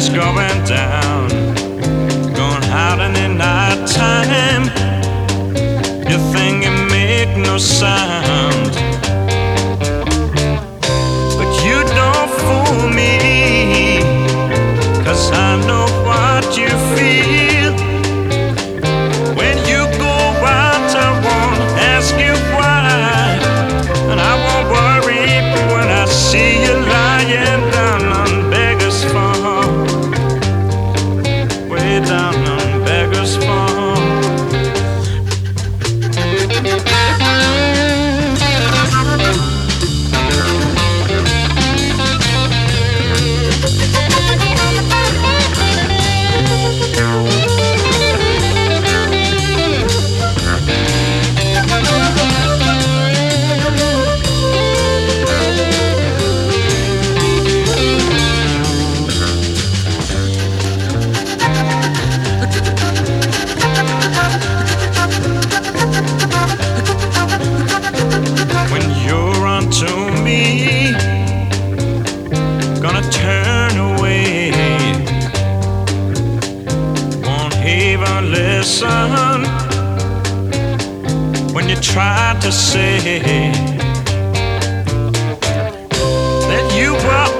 is going down, going out in the night time. You think it make no sound, but you don't fool me, 'cause I know what you feel. When you go out, I won't ask you why, and I won't worry when I see you lying down on Beggar's Farm, way down on Beggar's Farm. Listen when you try to say that you were